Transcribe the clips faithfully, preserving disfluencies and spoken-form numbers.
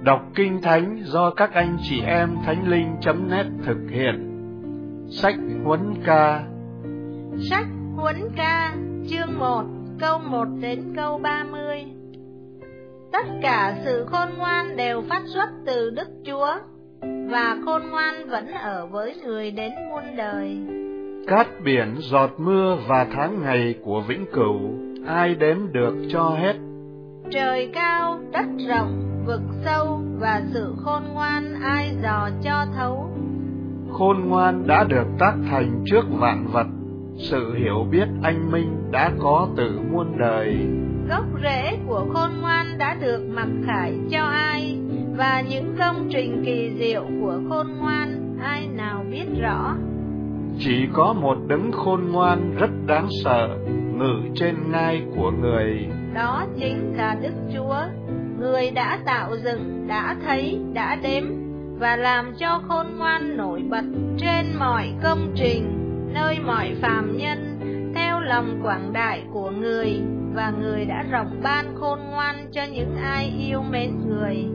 Đọc Kinh Thánh do các anh chị em thánh linh chấm net thực hiện. Sách Huấn Ca. Sách Huấn Ca chương một câu một đến câu ba mươi. Tất cả sự khôn ngoan đều phát xuất từ Đức Chúa, và khôn ngoan vẫn ở với người đến muôn đời. Cát biển, giọt mưa và tháng ngày của vĩnh cửu, ai đếm được cho hết. Trời cao, đất rộng, vực sâu, và sự khôn ngoan ai dò cho thấu. Khôn ngoan đã được tác thành trước vạn vật, sự hiểu biết anh minh đã có từ muôn đời. Gốc rễ của khôn ngoan đã được mặc khải cho ai, và những công trình kỳ diệu của khôn ngoan ai nào biết rõ. Chỉ có một đấng khôn ngoan rất đáng sợ, ngự trên ngai của người. Đó chính là Đức Chúa, người đã tạo dựng, đã thấy, đã đếm, và làm cho khôn ngoan nổi bật trên mọi công trình, nơi mọi phàm nhân, theo lòng quảng đại của người, và người đã rộng ban khôn ngoan cho những ai yêu mến người.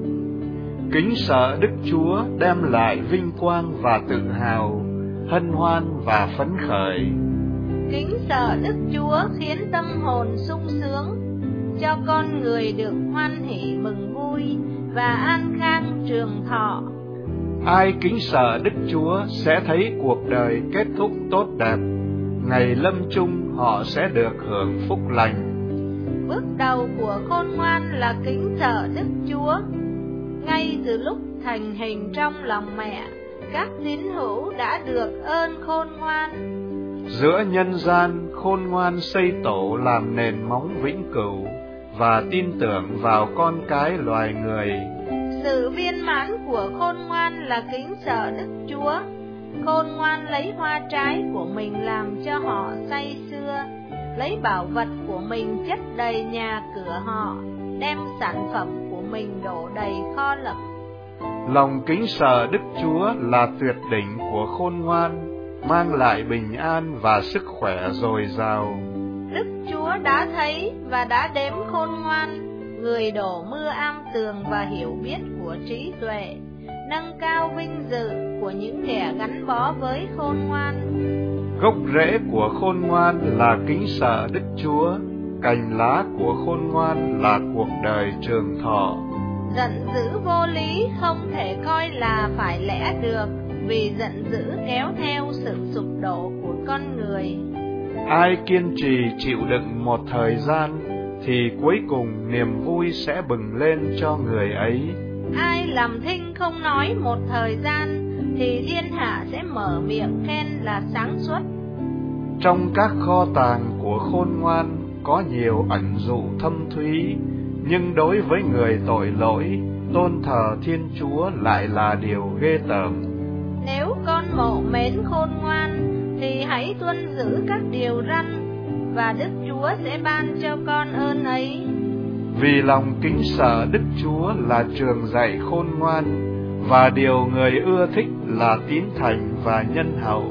Kính sợ Đức Chúa đem lại vinh quang và tự hào, hân hoan và phấn khởi. Kính sợ Đức Chúa khiến tâm hồn sung sướng, cho con người được hoan hỉ mừng vui và an khang trường thọ. Ai kính sợ Đức Chúa sẽ thấy cuộc đời kết thúc tốt đẹp, ngày lâm chung họ sẽ được hưởng phúc lành. Bước đầu của khôn ngoan là kính sợ Đức Chúa. Ngay từ lúc thành hình trong lòng mẹ, các tín hữu đã được ơn khôn ngoan. Giữa nhân gian, khôn ngoan xây tổ làm nền móng vĩnh cửu và tin tưởng vào con cái loài người. Sự viên mãn của khôn ngoan là kính sợ Đức Chúa. Khôn ngoan lấy hoa trái của mình làm cho họ say sưa, lấy bảo vật của mình chất đầy nhà cửa họ, đem sản phẩm của mình đổ đầy kho lẫm. Lòng kính sợ Đức Chúa là tuyệt đỉnh của khôn ngoan, mang lại bình an và sức khỏe dồi dào. Đức Chúa đã thấy và đã đếm khôn ngoan, người đổ mưa am tường và hiểu biết của trí tuệ, nâng cao vinh dự của những kẻ gắn bó với khôn ngoan. Gốc rễ của khôn ngoan là kính sợ Đức Chúa, cành lá của khôn ngoan là cuộc đời trường thọ. Giận dữ vô lý không thể coi là phải lẽ được, vì giận dữ kéo theo sự sụp đổ của con người. Ai kiên trì chịu đựng một thời gian, thì cuối cùng niềm vui sẽ bừng lên cho người ấy. Ai làm thinh không nói một thời gian, thì thiên hạ sẽ mở miệng khen là sáng suốt. Trong các kho tàng của khôn ngoan có nhiều ẩn dụ thâm thúy, nhưng đối với người tội lỗi, tôn thờ Thiên Chúa lại là điều ghê tởm. Nếu con mộ mến khôn ngoan, thì hãy tuân giữ các điều răn, và Đức Chúa sẽ ban cho con ơn ấy. Vì lòng kính sợ Đức Chúa là trường dạy khôn ngoan, và điều người ưa thích là tín thành và nhân hậu.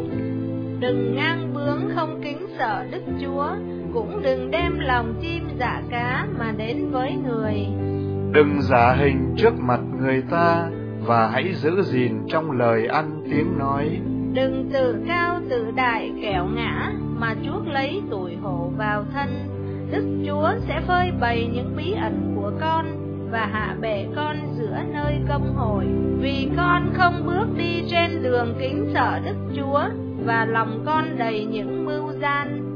Đừng ngang bướng không kính sợ Đức Chúa, cũng đừng đem lòng chim dạ cá mà đến với người. Đừng giả hình trước mặt người ta, và hãy giữ gìn trong lời ăn tiếng nói. Đừng tự cao tự đại kẻo ngã, mà chuốc lấy tủi hổ vào thân. Đức Chúa sẽ phơi bày những bí ẩn của con, và hạ bệ con giữa nơi công hội. Vì con không bước đi trên đường kính sợ Đức Chúa, và lòng con đầy những mưu gian.